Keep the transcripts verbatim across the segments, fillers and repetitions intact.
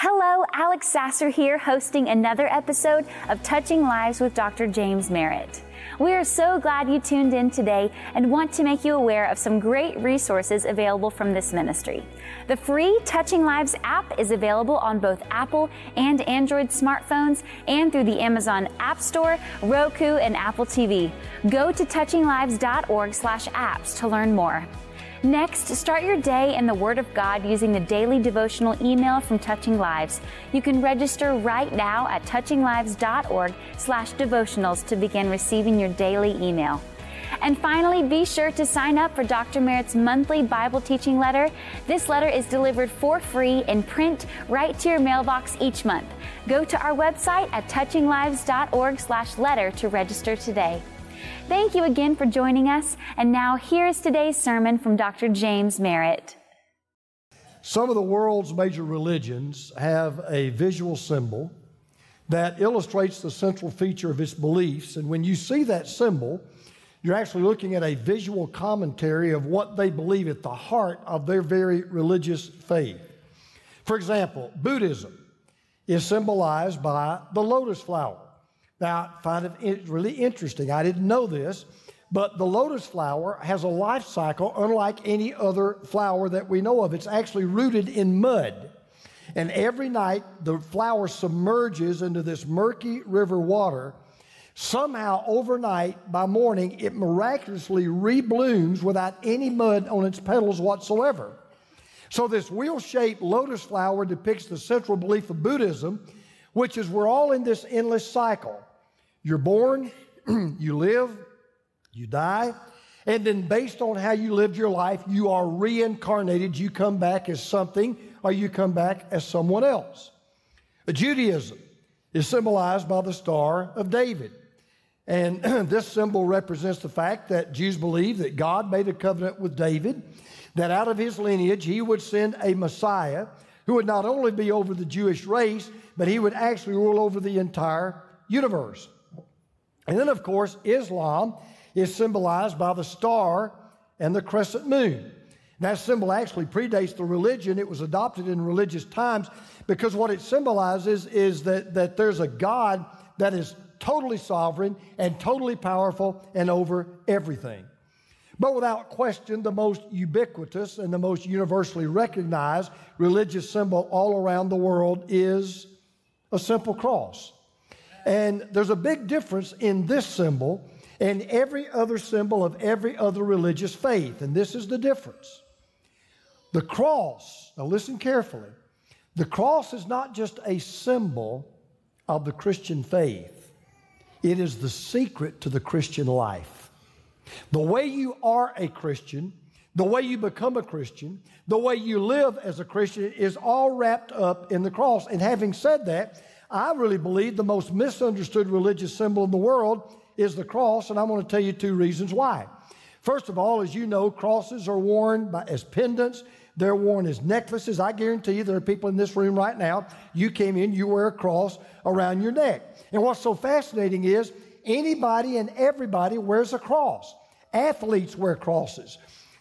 Hello, Alex Sasser here, hosting another episode of Touching Lives with Doctor James Merritt. We are so glad you tuned in today and want to make you aware of some great resources available from this ministry. The free Touching Lives app is available on both Apple and Android smartphones and through the Amazon App Store, Roku, and Apple T V. Go to touching lives dot org slash apps to learn more. Next, start your day in the Word of God using the daily devotional email from Touching Lives. You can register right now at touching lives dot org slash devotionals to begin receiving your daily email. And finally, be sure to sign up for Doctor Merritt's monthly Bible teaching letter. This letter is delivered for free in print right to your mailbox each month. Go to our website at touching lives dot org slash letter to register today. Thank you again for joining us. And now here's today's sermon from Doctor James Merritt. Some of the world's major religions have a visual symbol that illustrates the central feature of its beliefs. And when you see that symbol, you're actually looking at a visual commentary of what they believe at the heart of their very religious faith. For example, Buddhism is symbolized by the lotus flower. Now, I find it really interesting. I didn't know this, but the lotus flower has a life cycle unlike any other flower that we know of. It's actually rooted in mud. And every night, the flower submerges into this murky river water. Somehow, overnight, by morning, it miraculously reblooms without any mud on its petals whatsoever. So this wheel-shaped lotus flower depicts the central belief of Buddhism, which is we're all in this endless cycle. You're born, you live, you die, and then based on how you lived your life, you are reincarnated. You come back as something, or you come back as someone else. Judaism is symbolized by the Star of David. And this symbol represents the fact that Jews believe that God made a covenant with David, that out of his lineage he would send a Messiah who would not only be over the Jewish race, but he would actually rule over the entire universe. And then, of course, Islam is symbolized by the star and the crescent moon. That symbol actually predates the religion. It was adopted in religious times because what it symbolizes is that, that there's a God that is totally sovereign and totally powerful and over everything. But without question, the most ubiquitous and the most universally recognized religious symbol all around the world is a simple cross. And there's a big difference in this symbol and every other symbol of every other religious faith. And this is the difference. The cross, now listen carefully, the cross is not just a symbol of the Christian faith. It is the secret to the Christian life. The way you are a Christian, the way you become a Christian, the way you live as a Christian is all wrapped up in the cross. And having said that, I really believe the most misunderstood religious symbol in the world is the cross, and I'm going to tell you two reasons why. First of all, as you know, crosses are worn by, as pendants. They're worn as necklaces. I guarantee you there are people in this room right now, you came in, you wear a cross around your neck. And what's so fascinating is anybody and everybody wears a cross. Athletes wear crosses.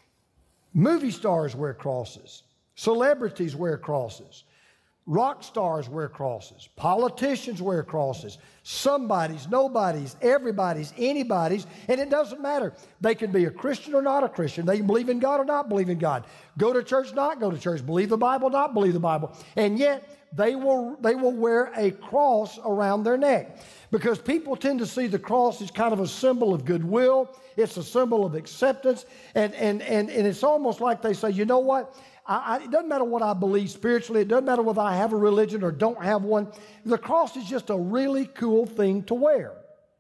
Movie stars wear crosses. Celebrities wear crosses. Rock stars wear crosses. Politicians wear crosses. Somebody's, nobody's, everybody's, anybody's, and it doesn't matter. They can be a Christian or not a Christian. They can believe in God or not believe in God. Go to church, not go to church. Believe the Bible, not believe the Bible. And yet, they will, they will wear a cross around their neck. Because people tend to see the cross as kind of a symbol of goodwill. It's a symbol of acceptance. And, and, and, and it's almost like they say, you know what? I, I, it doesn't matter what I believe spiritually. It doesn't matter whether I have a religion or don't have one. The cross is just a really cool thing to wear.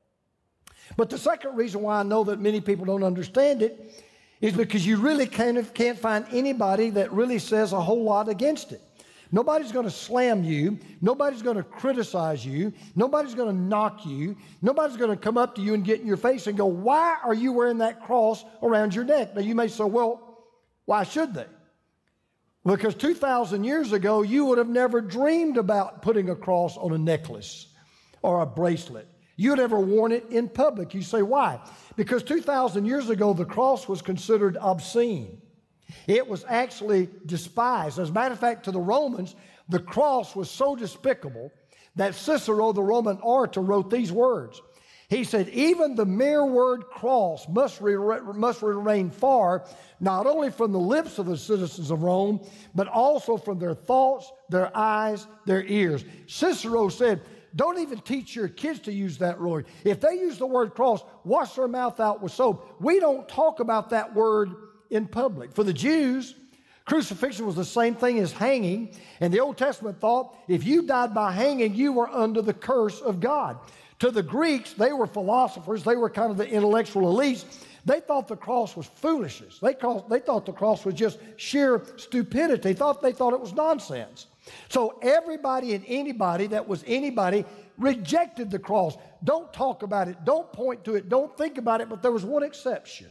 But the second reason why I know that many people don't understand it is because you really kind of can't find anybody that really says a whole lot against it. Nobody's going to slam you. Nobody's going to criticize you. Nobody's going to knock you. Nobody's going to come up to you and get in your face and go, why are you wearing that cross around your neck? Now, you may say, well, why should they? Because two thousand years ago, you would have never dreamed about putting a cross on a necklace or a bracelet. You'd ever worn it in public. You say, why? Because two thousand years ago, the cross was considered obscene. It was actually despised. As a matter of fact, to the Romans, The cross was so despicable that Cicero, the Roman orator, wrote these words. He said, even the mere word cross must, re- must remain far, not only from the lips of the citizens of Rome, but also from their thoughts, their eyes, their ears. Cicero said, don't even teach your kids to use that word. If they use the word cross, wash their mouth out with soap. We don't talk about that word in public. For the Jews, crucifixion was the same thing as hanging, and the Old Testament thought if you died by hanging, you were under the curse of God. To the Greeks, they were philosophers. They were kind of the intellectual elites. They thought the cross was foolishness. They, called, they thought the cross was just sheer stupidity. They thought, they thought it was nonsense. So everybody and anybody that was anybody rejected the cross. Don't talk about it. Don't point to it. Don't think about it. But there was one exception.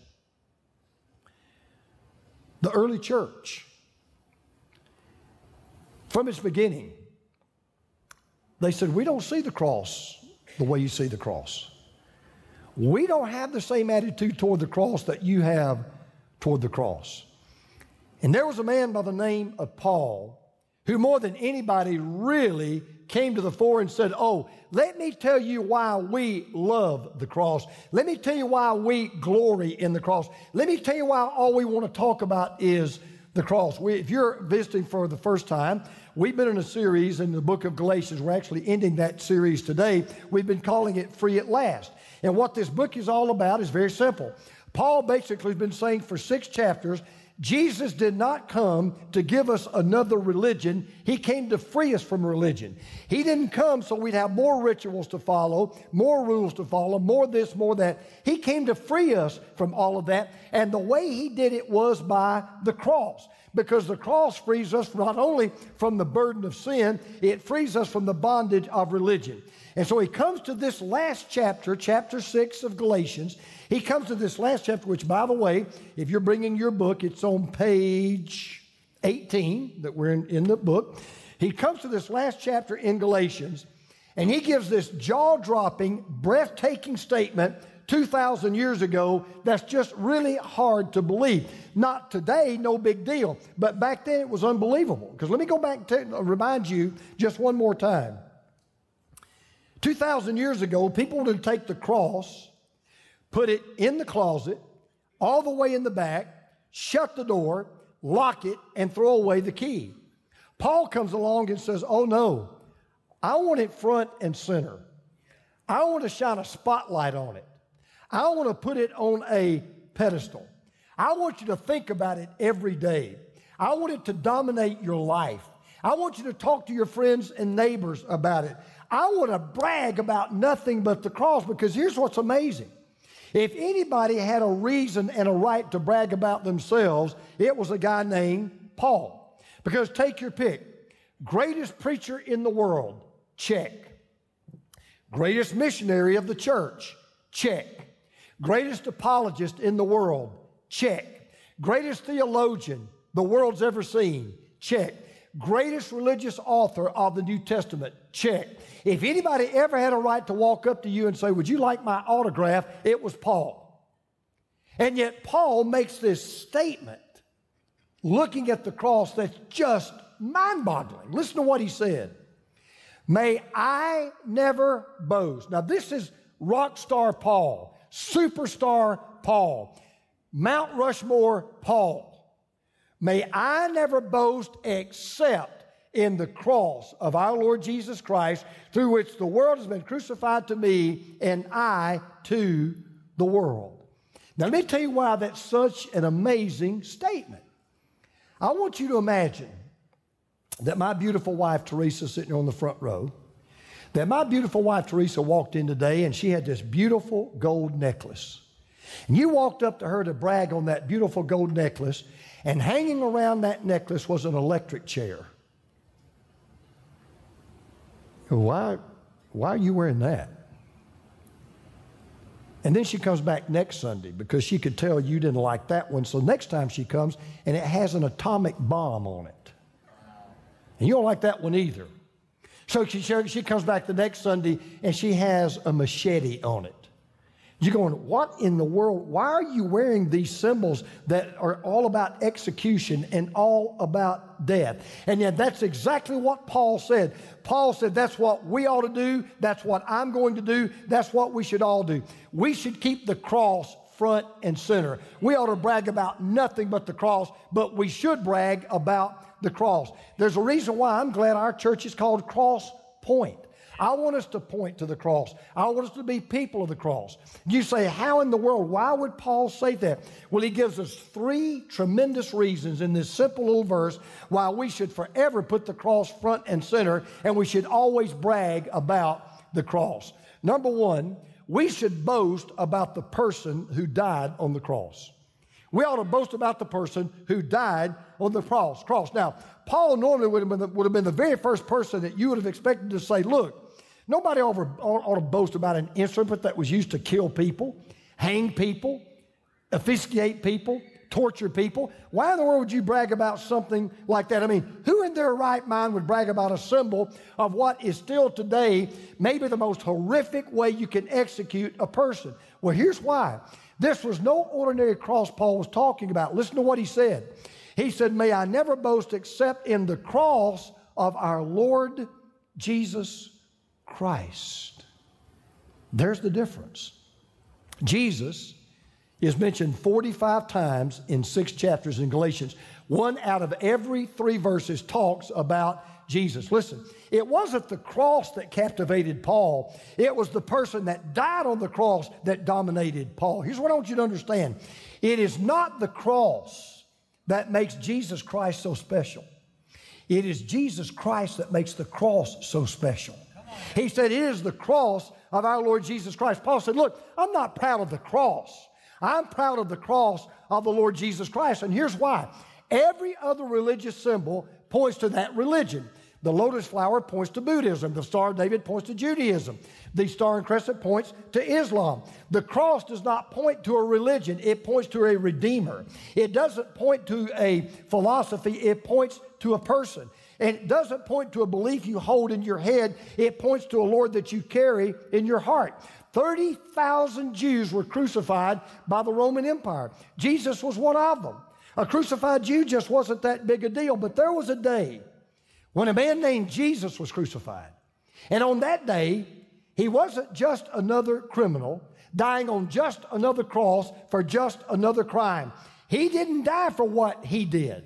The early church. From its beginning, they said, we don't see the cross the way you see the cross. We don't have the same attitude toward the cross that you have toward the cross. And there was a man by the name of Paul who more than anybody really came to the fore and said, oh, let me tell you why we love the cross. Let me tell you why we glory in the cross. Let me tell you why all we want to talk about is the cross. We, if you're visiting for the first time, we've been in a series in the book of Galatians. We're actually ending that series today. We've been calling it Free at Last. And what this book is all about is very simple. Paul basically has been saying for six chapters, Jesus did not come to give us another religion. He came to free us from religion. He didn't come so we'd have more rituals to follow, more rules to follow, more this, more that. He came to free us from all of that. And the way he did it was by the cross. Because the cross frees us not only from the burden of sin, it frees us from the bondage of religion. And so he comes to this last chapter, chapter six of Galatians. He comes to this last chapter, which, by the way, if you're bringing your book, it's on page eighteen that we're in, in the book. He comes to this last chapter in Galatians, and he gives this jaw-dropping, breathtaking statement two thousand years ago that's just really hard to believe. Not today, no big deal, but back then it was unbelievable. Because let me go back to remind you just one more time. two thousand years ago, people wanted to take the cross, put it in the closet, all the way in the back, shut the door, lock it, and throw away the key. Paul comes along and says, oh no, I want it front and center. I want to shine a spotlight on it. I want to put it on a pedestal. I want you to think about it every day. I want it to dominate your life. I want you to talk to your friends and neighbors about it. I want to brag about nothing but the cross, because here's what's amazing. If anybody had a reason and a right to brag about themselves, it was a guy named Paul. Because take your pick. Greatest preacher in the world, check. Greatest missionary of the church, check. Greatest apologist in the world, check. Greatest theologian the world's ever seen, check. Greatest religious author of the New Testament, check. If anybody ever had a right to walk up to you and say, would you like my autograph? It was Paul. And yet Paul makes this statement looking at the cross that's just mind-boggling. Listen to what he said. May I never boast. Now this is rock star Paul, superstar Paul, Mount Rushmore Paul. May I never boast except in the cross of our Lord Jesus Christ, through which the world has been crucified to me and I to the world. Now let me tell you why that's such an amazing statement. I want you to imagine that my beautiful wife Teresa sitting on the front row, that my beautiful wife Teresa walked in today and she had this beautiful gold necklace. And you walked up to her to brag on that beautiful gold necklace, and hanging around that necklace was an electric chair. Why, why are you wearing that? And then she comes back next Sunday because she could tell you didn't like that one. So next time she comes, and it has an atomic bomb on it. And you don't like that one either. So she, she comes back the next Sunday, and she has a machete on it. You're going, what in the world? Why are you wearing these symbols that are all about execution and all about death? And yet that's exactly what Paul said. Paul said that's what we ought to do. That's what I'm going to do. That's what we should all do. We should keep the cross front and center. We ought to brag about nothing but the cross, but we should brag about the cross. There's a reason why I'm glad our church is called Cross Point. I want us to point to the cross. I want us to be people of the cross. You say, how in the world? Why would Paul say that? Well, he gives us three tremendous reasons in this simple little verse why we should forever put the cross front and center, and we should always brag about the cross. Number one, we should boast about the person who died on the cross. We ought to boast about the person who died on the cross. cross. Now, Paul normally would have, been the, would have been the very first person that you would have expected to say, look, nobody ought, ought to boast about an instrument that was used to kill people, hang people, officiate people, torture people. Why in the world would you brag about something like that? I mean, who in their right mind would brag about a symbol of what is still today maybe the most horrific way you can execute a person? Well, here's why. This was no ordinary cross Paul was talking about. Listen to what he said. He said, may I never boast except in the cross of our Lord Jesus Christ. There's the difference. Jesus is mentioned forty-five times in six chapters in Galatians. One out of every three verses talks about Jesus. Listen, it wasn't the cross that captivated Paul. It was the person that died on the cross that dominated Paul. Here's what I want you to understand. It is not the cross that makes Jesus Christ so special. It is Jesus Christ that makes the cross so special. He said, it is the cross of our Lord Jesus Christ. Paul said, look, I'm not proud of the cross. I'm proud of the cross of the Lord Jesus Christ. And here's why. Every other religious symbol points to that religion. The lotus flower points to Buddhism. The Star of David points to Judaism. The Star and Crescent points to Islam. The cross does not point to a religion. It points to a Redeemer. It doesn't point to a philosophy. It points to a person. And it doesn't point to a belief you hold in your head. It points to a Lord that you carry in your heart. thirty thousand Jews were crucified by the Roman Empire. Jesus was one of them. A crucified Jew just wasn't that big a deal, but there was a day when a man named Jesus was crucified. And on that day, he wasn't just another criminal dying on just another cross for just another crime. He didn't die for what he did.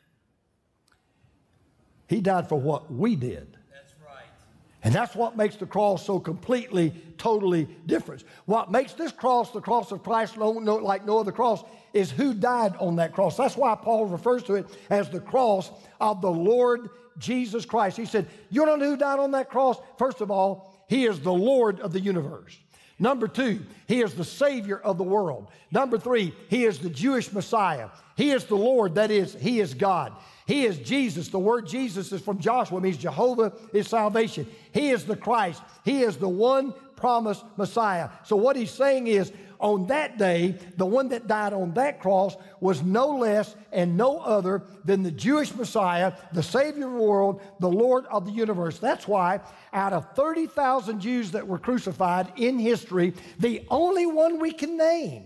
He died for what we did. That's right. And that's what makes the cross so completely, totally different. What makes this cross the cross of Christ like no other cross is who died on that cross. That's why Paul refers to it as the cross of the Lord Jesus Christ. He said, you don't know who died on that cross? First of all, he is the Lord of the universe. Number two, he is the Savior of the world. Number three, he is the Jewish Messiah. He is the Lord, that is, he is God. He is Jesus. The word Jesus is from Joshua. It means Jehovah is salvation. He is the Christ. He is the one promised Messiah. So what he's saying is, on that day, the one that died on that cross was no less and no other than the Jewish Messiah, the Savior of the world, the Lord of the universe. That's why out of thirty thousand Jews that were crucified in history, the only one we can name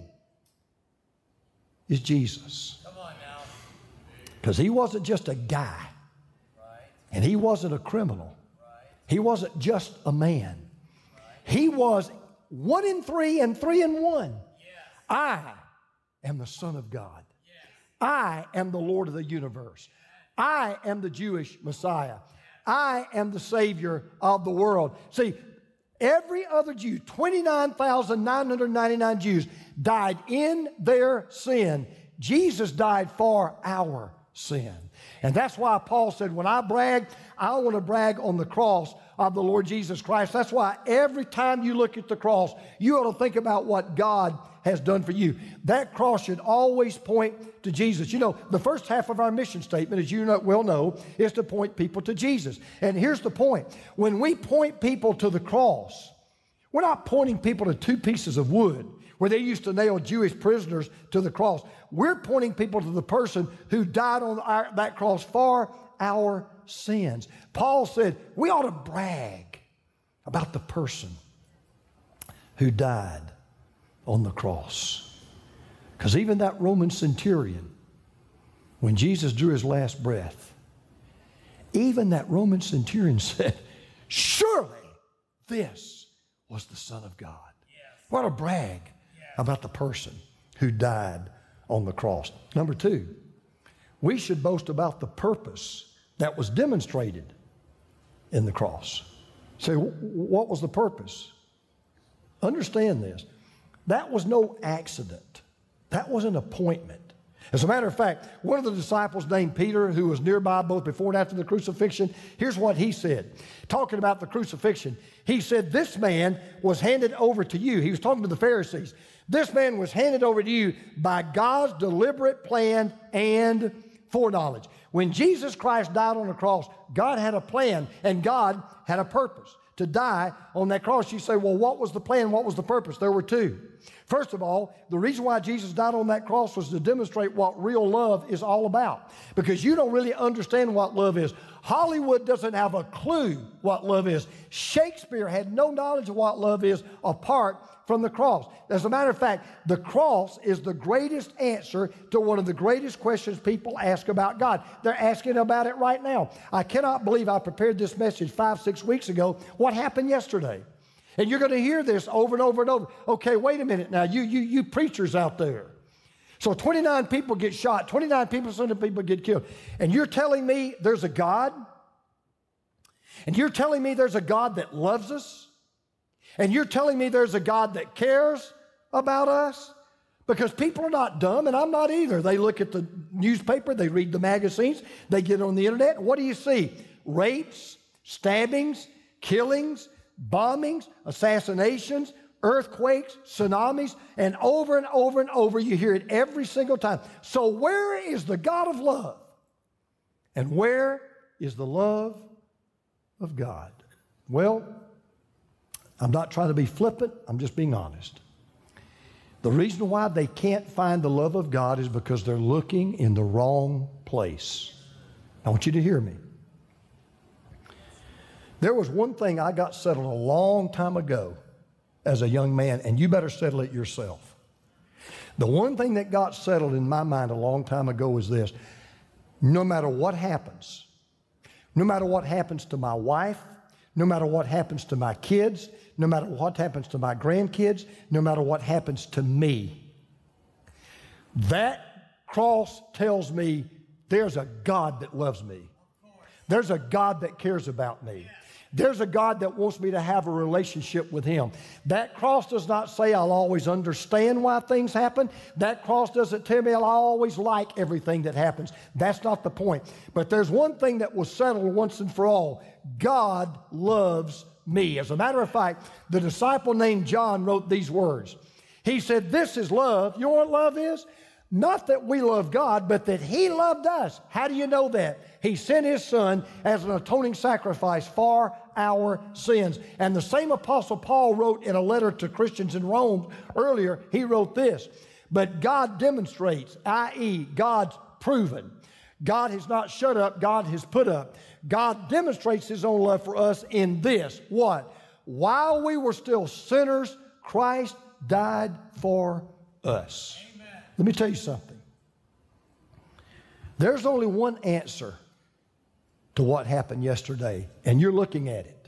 is Jesus. Come on now. Because he wasn't just a guy. Right. And he wasn't a criminal. Right. He wasn't just a man. Right. He was one in three and three in one. Yes. I am the Son of God. Yes. I am the Lord of the universe. I am the Jewish Messiah. I am the Savior of the world. See, every other Jew, twenty-nine thousand nine hundred ninety-nine Jews, died in their sin. Jesus died for our sin. And that's why Paul said, when I brag, I want to brag on the cross of the Lord Jesus Christ. That's why every time you look at the cross, you ought to think about what God has done for you. That cross should always point to Jesus. You know, the first half of our mission statement, as you know, well know, is to point people to Jesus. And here's the point. When we point people to the cross, we're not pointing people to two pieces of wood where they used to nail Jewish prisoners to the cross. We're pointing people to the person who died on our, that cross for our sins. Paul said we ought to brag about the person who died on the cross. Because even that Roman centurion, when Jesus drew his last breath, even that Roman centurion said, surely this was the Son of God. Yes. What a brag yes. about the person who died on the cross. Number two, we should boast about the purpose that was demonstrated in the cross. Say, what was the purpose? Understand this. That was no accident. That was an appointment. As a matter of fact, one of the disciples named Peter, who was nearby both before and after the crucifixion, here's what he said. Talking about the crucifixion, he said, this man was handed over to you. He was talking to the Pharisees. This man was handed over to you by God's deliberate plan and foreknowledge. When Jesus Christ died on the cross, God had a plan and God had a purpose to die on that cross. You say, well, what was the plan? What was the purpose? There were two. First of all, the reason why Jesus died on that cross was to demonstrate what real love is all about. Because you don't really understand what love is. Hollywood doesn't have a clue what love is. Shakespeare had no knowledge of what love is apart from the cross. As a matter of fact, the cross is the greatest answer to one of the greatest questions people ask about God. They're asking about it right now. I cannot believe I prepared this message five, six weeks ago. What happened yesterday? And you're going to hear this over and over and over. Okay, wait a minute now. You, you, you preachers out there. So twenty-nine people get shot. twenty-nine people, some of the people get killed. And you're telling me there's a God? And you're telling me there's a God that loves us? And you're telling me there's a God that cares about us? Because people are not dumb, and I'm not either. They look at the newspaper, they read the magazines, they get on the internet. What do you see? Rapes, stabbings, killings, bombings, assassinations, earthquakes, tsunamis, and over and over and over you hear it every single time. So where is the God of love? And where is the love of God? Well, I'm not trying to be flippant. I'm just being honest. The reason why they can't find the love of God is because they're looking in the wrong place. I want you to hear me. There was one thing I got settled a long time ago as a young man, and you better settle it yourself. The one thing that got settled in my mind a long time ago was this. No matter what happens, no matter what happens to my wife, no matter what happens to my kids, no matter what happens to my grandkids, no matter what happens to me, that cross tells me there's a God that loves me. There's a God that cares about me. There's a God that wants me to have a relationship with Him. That cross does not say I'll always understand why things happen. That cross doesn't tell me I'll always like everything that happens. That's not the point. But there's one thing that was settled once and for all. God loves me. As a matter of fact, the disciple named John wrote these words. He said, this is love. You know what love is? Not that we love God, but that He loved us. How do you know that? He sent His Son as an atoning sacrifice for our sins. And the same Apostle Paul wrote in a letter to Christians in Rome earlier, he wrote this, but God demonstrates, that is, God's proven. God has not shut up, God has put up. God demonstrates His own love for us in this. What? While we were still sinners, Christ died for us. Amen. Let me tell you something. There's only one answer to what happened yesterday, and you're looking at it.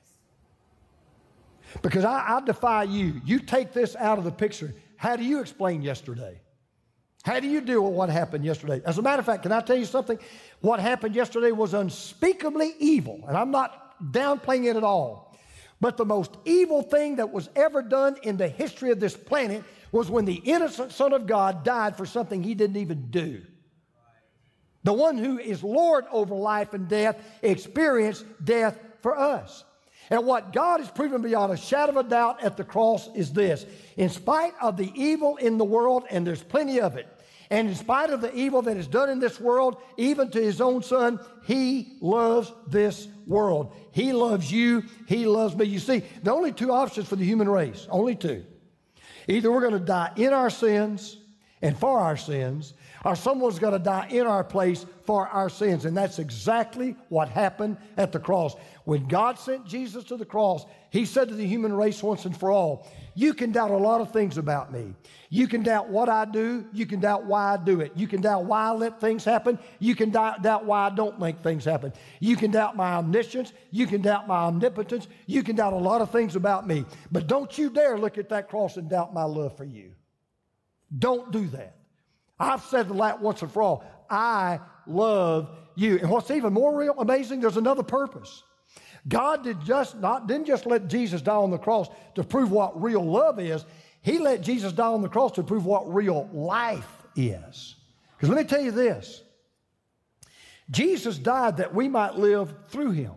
Yes. Because I, I defy you. You take this out of the picture. How do you explain yesterday? How do you deal with what happened yesterday? As a matter of fact, can I tell you something? What happened yesterday was unspeakably evil, and I'm not downplaying it at all. But the most evil thing that was ever done in the history of this planet was when the innocent Son of God died for something He didn't even do. The one who is Lord over life and death experienced death for us. And what God has proven beyond a shadow of a doubt at the cross is this. In spite of the evil in the world, and there's plenty of it, and in spite of the evil that is done in this world, even to His own Son, He loves this world. He loves you. He loves me. You see, the only two options for the human race, only two. Either we're going to die in our sins and for our sins, or someone's got to die in our place for our sins. And that's exactly what happened at the cross. When God sent Jesus to the cross, he said to the human race once and for all, you can doubt a lot of things about me. You can doubt what I do. You can doubt why I do it. You can doubt why I let things happen. You can doubt, doubt why I don't make things happen. You can doubt my omniscience. You can doubt my omnipotence. You can doubt a lot of things about me. But don't you dare look at that cross and doubt my love for you. Don't do that. I've said that once and for all. I love you. And what's even more real, amazing, there's another purpose. God did just not, didn't just let Jesus die on the cross to prove what real love is. He let Jesus die on the cross to prove what real life is. Because let me tell you this. Jesus died that we might live through him.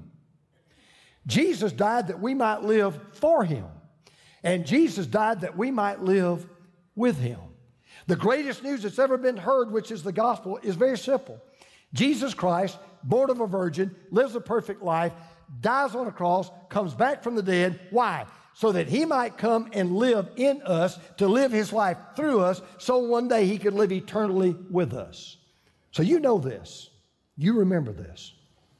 Jesus died that we might live for him. And Jesus died that we might live with him. The greatest news that's ever been heard, which is the gospel, is very simple. Jesus Christ, born of a virgin, lives a perfect life, dies on a cross, comes back from the dead. Why? So that he might come and live in us, to live his life through us, so one day he could live eternally with us. So you know this. You remember this.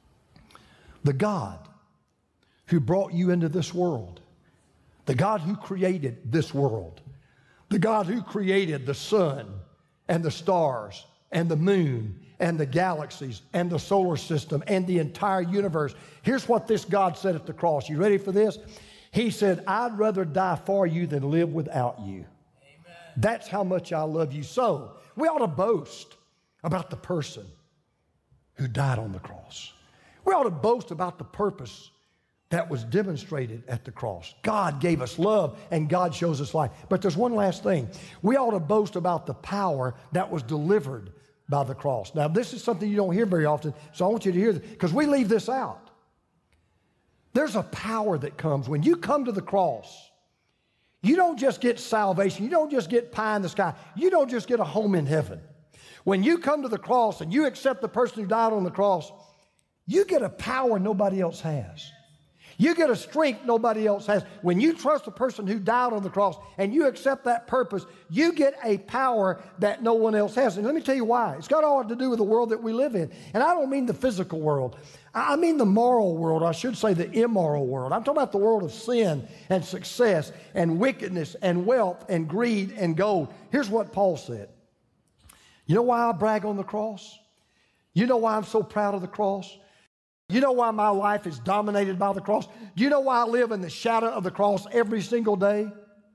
The God who brought you into this world, the God who created this world, the God who created the sun and the stars and the moon and the galaxies and the solar system and the entire universe. Here's what this God said at the cross. You ready for this? He said, I'd rather die for you than live without you. Amen. That's how much I love you. So we ought to boast about the person who died on the cross. We ought to boast about the purpose that was demonstrated at the cross. God gave us love and God shows us life. But there's one last thing. We ought to boast about the power that was delivered by the cross. Now, this is something you don't hear very often, so I want you to hear this, because we leave this out. There's a power that comes when you come to the cross. You don't just get salvation. You don't just get pie in the sky. You don't just get a home in heaven. When you come to the cross and you accept the person who died on the cross, you get a power nobody else has. You get a strength nobody else has. When you trust the person who died on the cross and you accept that purpose, you get a power that no one else has. And let me tell you why. It's got all to do with the world that we live in. And I don't mean the physical world. I mean the moral world. I should say the immoral world. I'm talking about the world of sin and success and wickedness and wealth and greed and gold. Here's what Paul said. You know why I brag on the cross? You know why I'm so proud of the cross? You know why my life is dominated by the cross? Do you know why I live in the shadow of the cross every single day?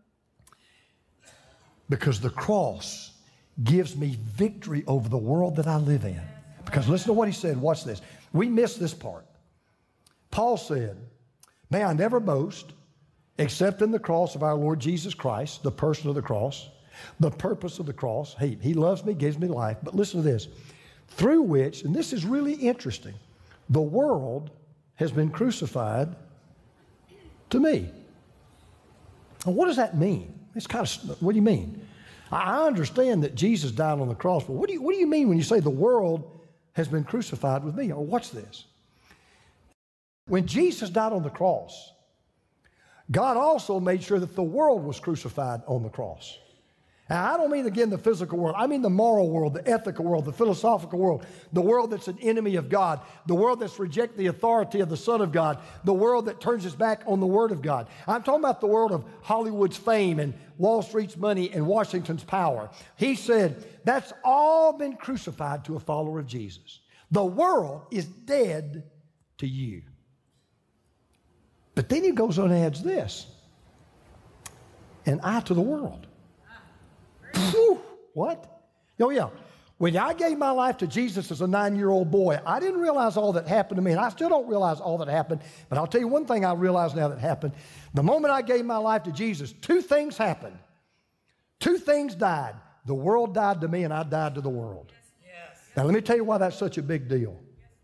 Because the cross gives me victory over the world that I live in. Because listen to what he said. Watch this. We miss this part. Paul said, may I never boast except in the cross of our Lord Jesus Christ, the person of the cross, the purpose of the cross. He, he loves me, gives me life. But listen to this. Through which, and this is really interesting, the world has been crucified to me. Now, what does that mean? It's kind of, what do you mean? I understand that Jesus died on the cross, but what do you, what do you mean when you say the world has been crucified with me? Oh, watch this. When Jesus died on the cross, God also made sure that the world was crucified on the cross. Now, I don't mean, again, the physical world. I mean the moral world, the ethical world, the philosophical world, the world that's an enemy of God, the world that's rejected the authority of the Son of God, the world that turns its back on the Word of God. I'm talking about the world of Hollywood's fame and Wall Street's money and Washington's power. He said, that's all been crucified to a follower of Jesus. The world is dead to you. But then he goes on and adds this, and I to the world. Whew, what? Oh, yeah. When I gave my life to Jesus as a nine-year-old boy, I didn't realize all that happened to me, and I still don't realize all that happened, but I'll tell you one thing I realize now that happened. The moment I gave my life to Jesus, two things happened. Two things died. The world died to me, and I died to the world. Yes. Now, let me tell you why that's such a big deal.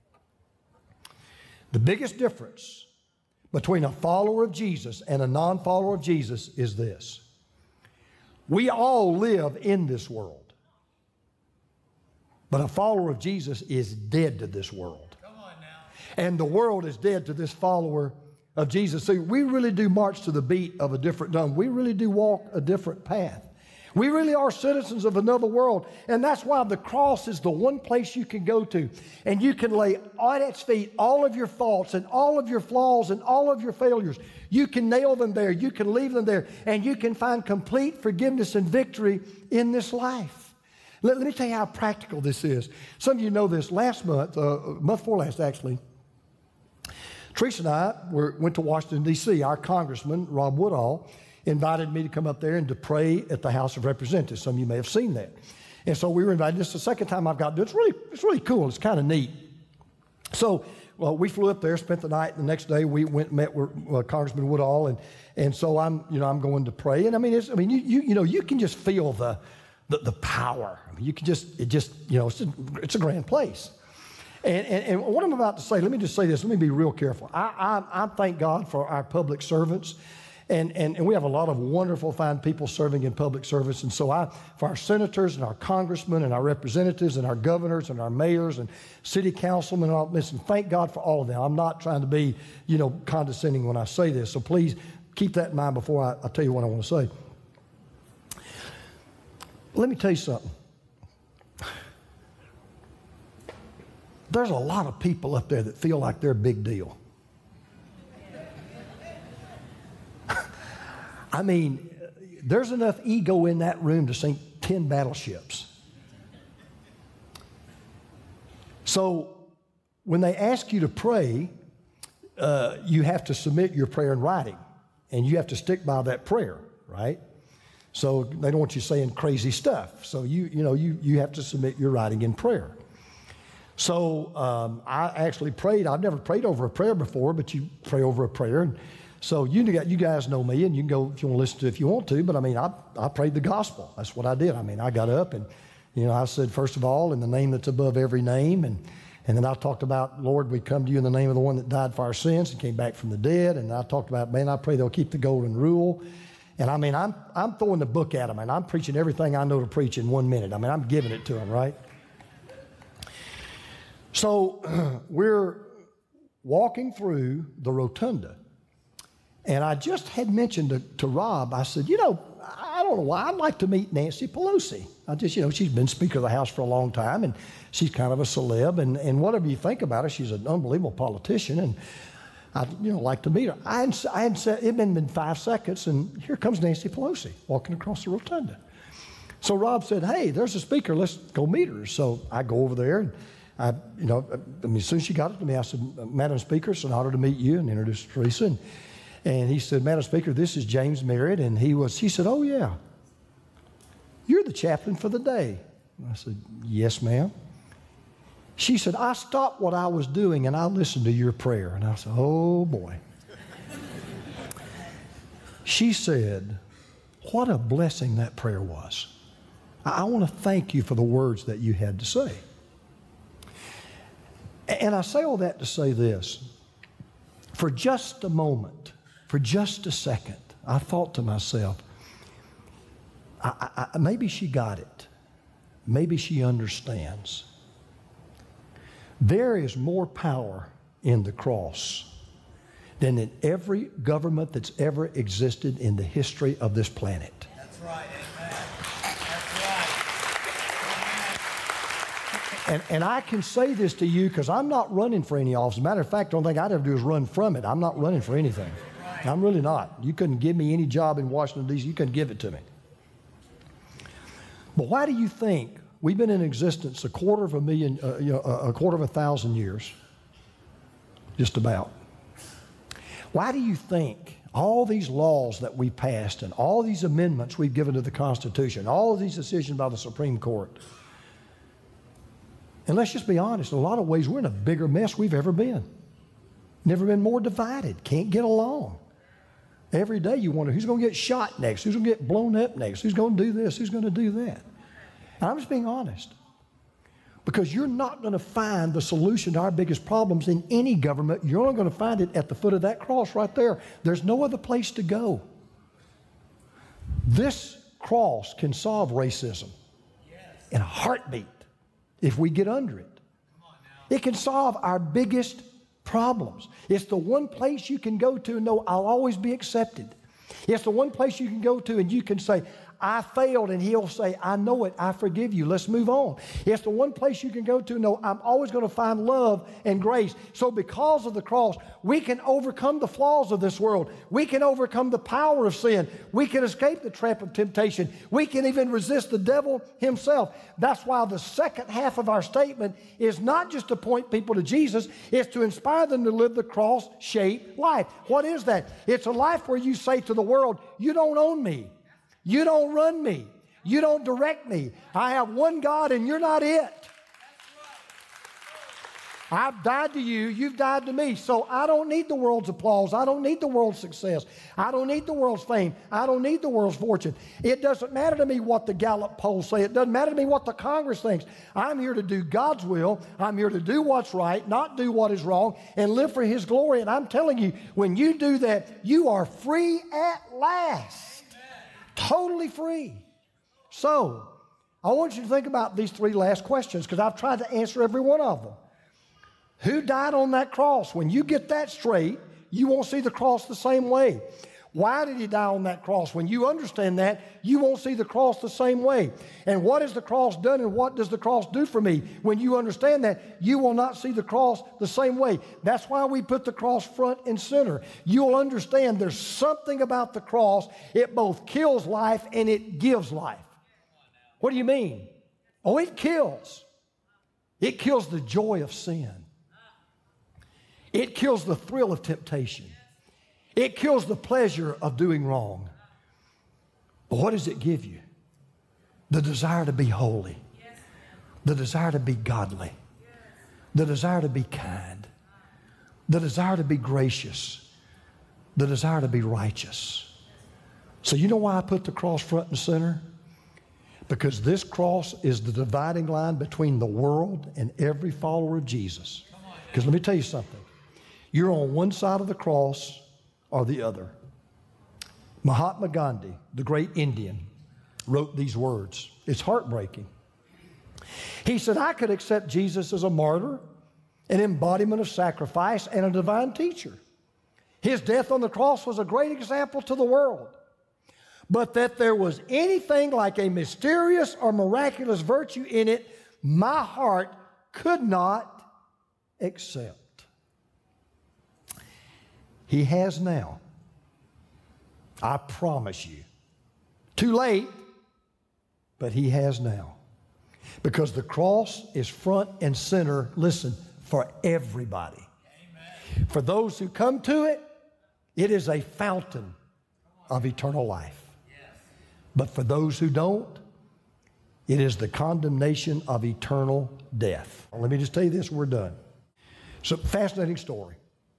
The biggest difference between a follower of Jesus and a non-follower of Jesus is this. We all live in this world. But a follower of Jesus is dead to this world. Come on now. And the world is dead to this follower of Jesus. See, we really do march to the beat of a different drum. We really do walk a different path. We really are citizens of another world. And that's why the cross is the one place you can go to. And you can lay at its feet all of your faults and all of your flaws and all of your failures. You can nail them there. You can leave them there. And you can find complete forgiveness and victory in this life. Let, let me tell you how practical this is. Some of you know this. Last month, uh, month before last actually, Teresa and I were, went to Washington, D C Our congressman, Rob Woodall, invited me to come up there and to pray at the House of Representatives. Some of you may have seen that. And so we were invited. This is the second time I've got to do it. It's really, it's really cool. It's kind of neat. So, well, we flew up there, spent the night. The next day we went and met with uh, Congressman Woodall. And, and so I'm, you know, I'm going to pray. And I mean, it's, I mean, you, you, you know, you can just feel the, the, the power. I mean, you can just, it just, you know, it's a, it's a grand place. And, and, and what I'm about to say, let me just say this. Let me be real careful. I, I, I thank God for our public servants. And, and, and we have a lot of wonderful, fine people serving in public service. And so I, for our senators and our congressmen and our representatives and our governors and our mayors and city councilmen, and all, listen, thank God for all of them. I'm not trying to be, you know, condescending when I say this. So please keep that in mind before I, I tell you what I want to say. Let me tell you something. There's a lot of people up there that feel like they're a big deal. I mean, there's enough ego in that room to sink ten battleships. So when they ask you to pray, uh, you have to submit your prayer in writing, and you have to stick by that prayer, right? So they don't want you saying crazy stuff. So you, you know, you, you have to submit your writing in prayer. So um, I actually prayed. I've never prayed over a prayer before, but you pray over a prayer. And so you, you guys know me, and you can go if you want to listen to it if you want to, but I mean, I, I prayed the gospel. That's what I did. I mean, I got up and, you know, I said, first of all, in the name that's above every name, and, and then I talked about, Lord, we come to you in the name of the one that died for our sins and came back from the dead, and I talked about, man, I pray they'll keep the golden rule. And I mean, I'm, I'm throwing the book at them, and I'm preaching everything I know to preach in one minute. I mean, I'm giving it to them, right? So we're walking through the rotunda. And I just had mentioned to, to Rob, I said, you know, I don't know why, I'd like to meet Nancy Pelosi. I just, you know, she's been Speaker of the House for a long time, and she's kind of a celeb, and, and whatever you think about her, she's an unbelievable politician, and I'd, you know, like to meet her. I hadn't, I hadn't said, it had been, been five seconds, and here comes Nancy Pelosi walking across the rotunda. So Rob said, hey, there's a speaker, let's go meet her. So I go over there, and I, you know, I mean, as soon as she got it to me, I said, Madam Speaker, it's an honor to meet you, and introduced Teresa. And, and he said, Madam Speaker, this is James Merritt. And he was, he said, oh, yeah, you're the chaplain for the day. I said, yes, ma'am. She said, I stopped what I was doing, and I listened to your prayer. And I said, oh, boy. She said, what a blessing that prayer was. I, I want to thank you for the words that you had to say. And I say all that to say this. For just a moment, for just a second, I thought to myself, I, I, maybe she got it. Maybe she understands. There is more power in the cross than in every government that's ever existed in the history of this planet. That's right. Amen. That's right. And, and I can say this to you because I'm not running for any office. As a matter of fact, the only thing I'd ever do is run from it. I'm not running for anything. I'm really not. You couldn't give me any job in Washington, D C You couldn't give it to me. But why do you think we've been in existence a quarter of a million, uh, you know, a quarter of a thousand years, just about? Why do you think all these laws that we passed and all these amendments we've given to the Constitution, all of these decisions by the Supreme Court, and let's just be honest, in a lot of ways we're in a bigger mess we've ever been. Never been more divided, can't get along. Every day you wonder who's going to get shot next, who's going to get blown up next, who's going to do this, who's going to do that. And I'm just being honest. Because you're not going to find the solution to our biggest problems in any government. You're only going to find it at the foot of that cross right there. There's no other place to go. This cross can solve racism in a heartbeat if we get under it. It can solve our biggest problems. It's the one place you can go to and know I'll always be accepted. It's the one place you can go to and you can say, I failed, and He'll say, I know it, I forgive you, let's move on. It's the one place you can go to, no, I'm always going to find love and grace. So because of the cross, we can overcome the flaws of this world. We can overcome the power of sin. We can escape the trap of temptation. We can even resist the devil himself. That's why the second half of our statement is not just to point people to Jesus, it's to inspire them to live the cross-shaped life. What is that? It's a life where you say to the world, you don't own me. You don't run me. You don't direct me. I have one God and you're not it. I've died to you, you've died to me. So I don't need the world's applause. I don't need the world's success. I don't need the world's fame. I don't need the world's fortune. It doesn't matter to me what the Gallup polls say. It doesn't matter to me what the Congress thinks. I'm here to do God's will. I'm here to do what's right, not do what is wrong, and live for His glory. And I'm telling you, when you do that, you are free at last. Amen. Totally free. So, I want you to think about these three last questions because I've tried to answer every one of them. Who died on that cross? When you get that straight, you won't see the cross the same way. Why did He die on that cross? When you understand that, you won't see the cross the same way. And what has the cross done and what does the cross do for me? When you understand that, you will not see the cross the same way. That's why we put the cross front and center. You'll understand there's something about the cross. It both kills life and it gives life. What do you mean? Oh, it kills. It kills the joy of sin. It kills the thrill of temptation. It kills the pleasure of doing wrong. But what does it give you? The desire to be holy. The desire to be godly. The desire to be kind. The desire to be gracious. The desire to be righteous. So you know why I put the cross front and center? Because this cross is the dividing line between the world and every follower of Jesus. Because let me tell you something. You're on one side of the cross or the other. Mahatma Gandhi, the great Indian, wrote these words. It's heartbreaking. He said, I could accept Jesus as a martyr, an embodiment of sacrifice, and a divine teacher. His death on the cross was a great example to the world. But that there was anything like a mysterious or miraculous virtue in it, my heart could not accept. He has now. I promise you. Too late, but He has now. Because the cross is front and center, listen, for everybody. Amen. For those who come to it, it is a fountain of eternal life. Yes. But for those who don't, it is the condemnation of eternal death. Let me just tell you this, we're done. It's a fascinating story.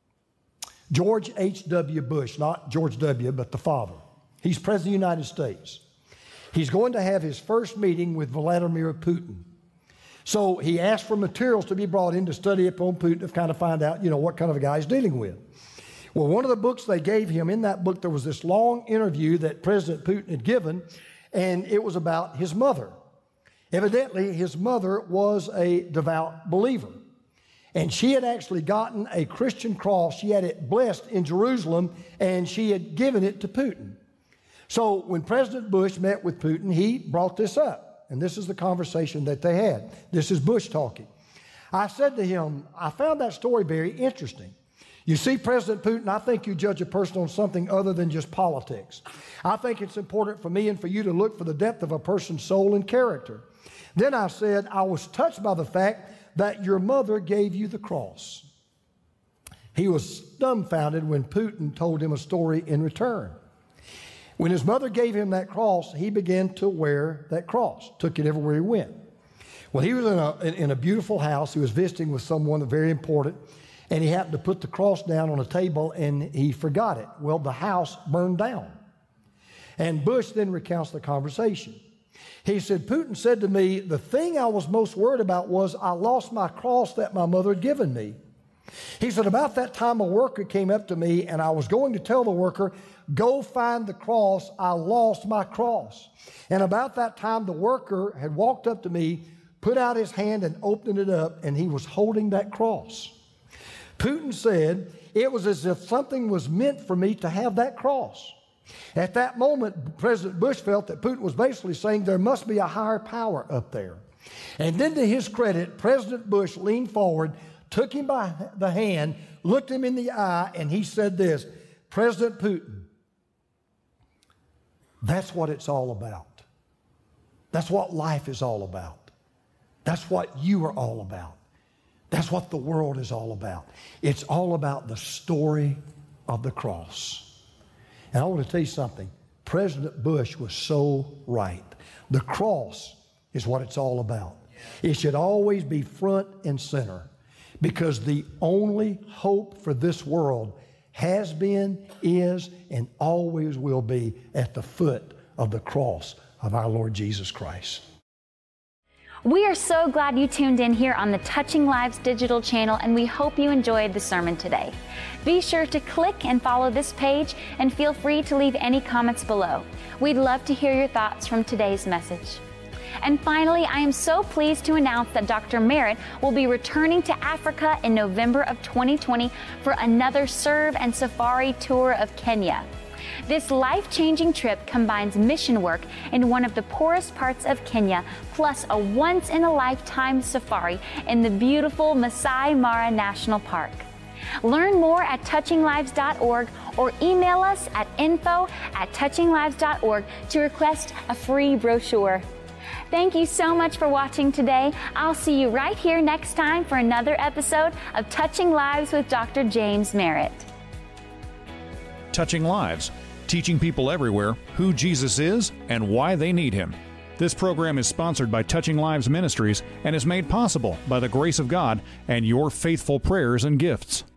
George H W Bush, not George W., but the father. He's President of the United States. He's going to have his first meeting with Vladimir Putin. So he asked for materials to be brought in to study upon Putin to kind of find out, you know, what kind of a guy he's dealing with. Well, one of the books they gave him, in that book, there was this long interview that President Putin had given, and it was about his mother. Evidently, his mother was a devout believer. And she had actually gotten a Christian cross. She had it blessed in Jerusalem, and she had given it to Putin. So when President Bush met with Putin, he brought this up. And this is the conversation that they had. This is Bush talking. I said to him, I found that story very interesting. You see, President Putin, I think you judge a person on something other than just politics. I think it's important for me and for you to look for the depth of a person's soul and character. Then I said, I was touched by the fact that your mother gave you the cross. He was dumbfounded when Putin told him a story in return. When his mother gave him that cross, he began to wear that cross, took it everywhere he went. Well, he was in a, in a beautiful house. He was visiting with someone very important, and he happened to put the cross down on a table, and he forgot it. Well, the house burned down. And Bush then recounts the conversation. He said, Putin said to me, the thing I was most worried about was I lost my cross that my mother had given me. He said, about that time a worker came up to me and I was going to tell the worker, go find the cross, I lost my cross. And about that time the worker had walked up to me, put out his hand and opened it up, and he was holding that cross. Putin said, it was as if something was meant for me to have that cross. At that moment, President Bush felt that Putin was basically saying there must be a higher power up there. And then to his credit, President Bush leaned forward, took him by the hand, looked him in the eye, and he said this, President Putin, that's what it's all about. That's what life is all about. That's what you are all about. That's what the world is all about. It's all about the story of the cross. And I want to tell you something. President Bush was so right. The cross is what it's all about. It should always be front and center because the only hope for this world has been, is, and always will be at the foot of the cross of our Lord Jesus Christ. We are so glad you tuned in here on the Touching Lives digital channel, and we hope you enjoyed the sermon today. Be sure to click and follow this page, and feel free to leave any comments below. We'd love to hear your thoughts from today's message. And finally, I am so pleased to announce that Doctor Merritt will be returning to Africa in November of twenty twenty for another Serve and Safari tour of Kenya. This life-changing trip combines mission work in one of the poorest parts of Kenya, plus a once-in-a-lifetime safari in the beautiful Masai Mara National Park. Learn more at touching lives dot org or email us at info at touching lives dot org to request a free brochure. Thank you so much for watching today. I'll see you right here next time for another episode of Touching Lives with Doctor James Merritt. Touching Lives, teaching people everywhere who Jesus is and why they need Him. This program is sponsored by Touching Lives Ministries and is made possible by the grace of God and your faithful prayers and gifts.